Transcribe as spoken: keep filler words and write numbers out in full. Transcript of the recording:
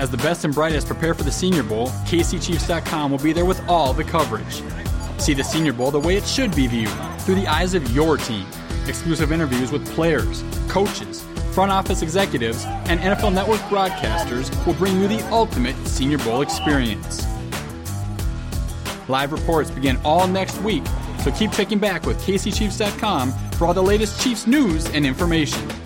As the best and brightest prepare for the Senior Bowl, K C Chiefs dot com will be there with all the coverage. See the Senior Bowl the way it should be viewed, through the eyes of your team. Exclusive interviews with players, coaches, front office executives, and N F L Network broadcasters will bring you the ultimate Senior Bowl experience. Live reports begin all next week, so keep checking back with K C Chiefs dot com for all the latest Chiefs news and information.